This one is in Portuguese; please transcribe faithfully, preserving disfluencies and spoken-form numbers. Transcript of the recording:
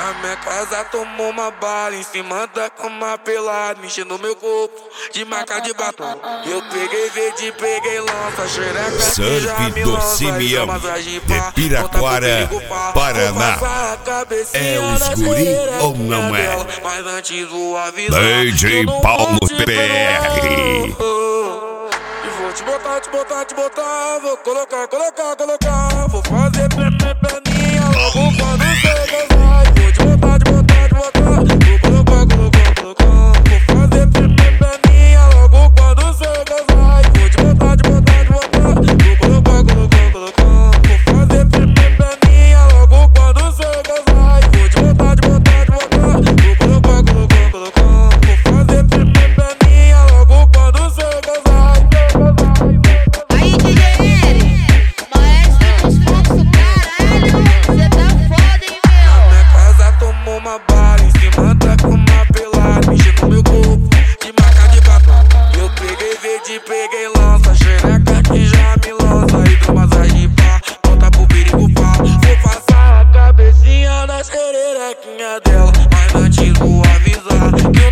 Na minha casa tomou uma bala, em cima da cama pelada, enchendo meu corpo de marca de batom. Eu peguei verde, peguei lança, xereca Surf do Simeão de Piraquara, Paraná. É os guri ou não é? Mas antes vou avisar D J Paulo P R. Vou te botar, te botar, te botar, vou colocar, colocar, colocar, vou fazer perninha logo quando você vai. Vou te botar, te botar, te botar, vou colocar, colocar, colocar, vou fazer perninha logo quando você vai. Vou te botar, te botar, te botar, vou colocar, colocar, colocar, vou fazer perninha logo quando você vai. Vou te botar, te botar, te botar, vou colocar, colocar, colocar, vou fazer perninha logo quando você vai. Aí, D J Eric, maestro dos fluxos, caralho, cê tá foda, hein, meu? Na minha casa tomou uma bala, em cima da cama pelada, enchendo meu corpo de marca de batom. Eu peguei verde, peguei lança, xereca que já me lança. Hidromassagem pá, volta pro perigo pá. Vou passar a cabecinha na xererequinha dela, mas antes vou avisar que